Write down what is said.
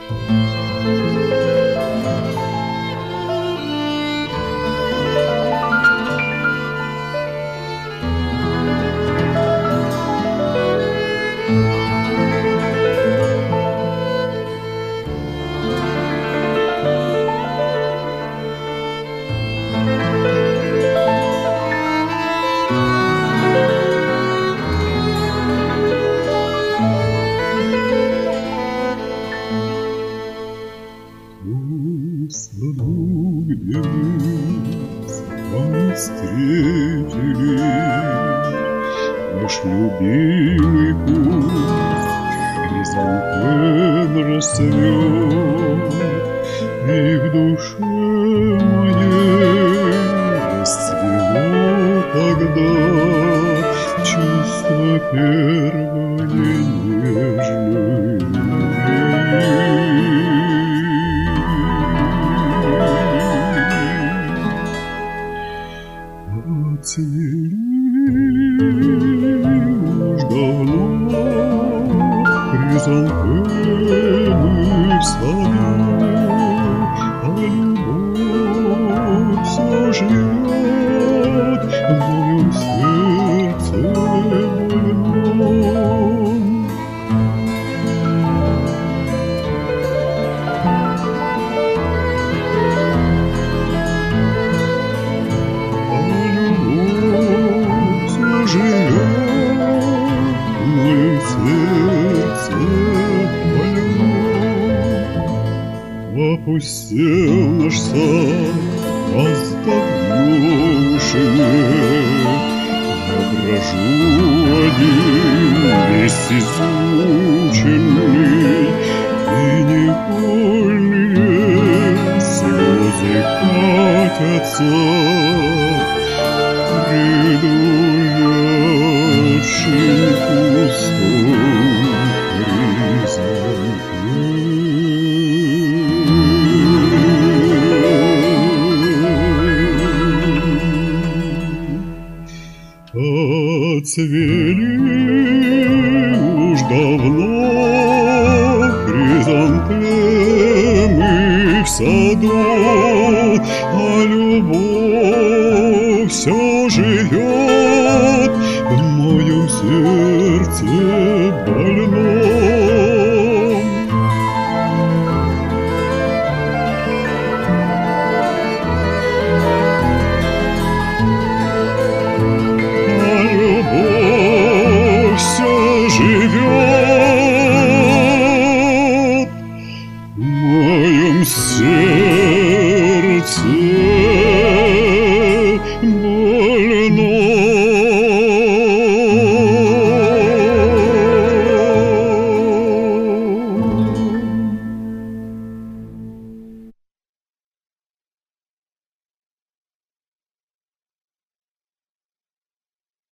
Встретили наш любимый путь, хризантем расцвет, и в душе моей расцвело тогда чувство первой нежной Цвели уж давно хризантемы в саду, а любовь все живет в моем сердце больном. Живет в моем сердце больном. Опустел наш сад, раздохнувший, я брожу один, весь измученный, и невольные слезы катятся. Приду я очень пустой хризантем. Отцвели уж давно хризантемы в саду, а любовь все живет в моем сердце больном. А любовь все живет в моем сердце